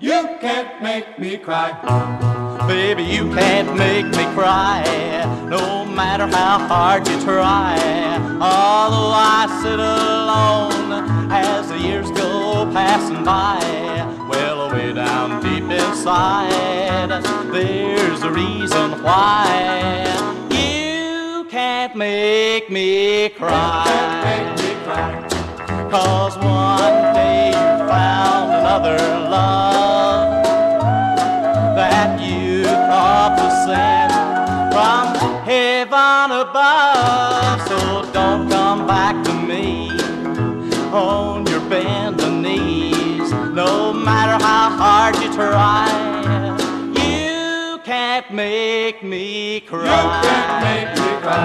You can't make me cry. Baby, you can't make me cry, no matter how hard you try. Although I sit alone as the years go passing by, well, way down deep inside, there's a reason why. You can't make me cry. Make me cry. 'Cause one day you found another love that you thought was sent from heaven above. So don't come back to me on your bending knees, no matter how hard you try. You can't make me cry. You can't make me cry.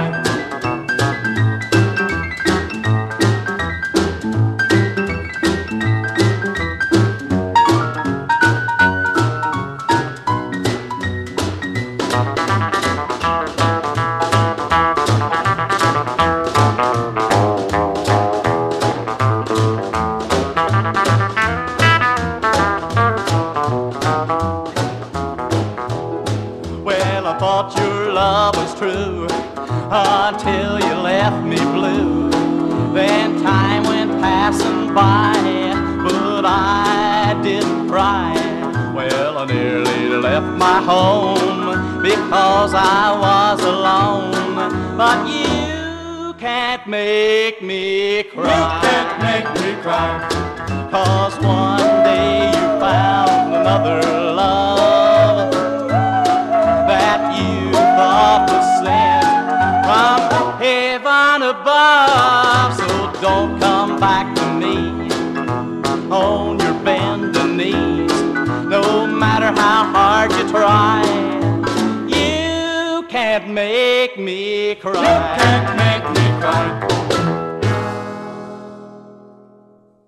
Well, I thought your love was true until you left me blue. Then time went passing by, but I didn't cry. Well, I nearly left my home because I was alone. But you can't make me cry. You can't make me cry. 'Cause one day you found another love that you thought was sent from heaven above. So don't come back to me on your bending knees, no matter how hard you try. You can't make me cry. You can't make me cry.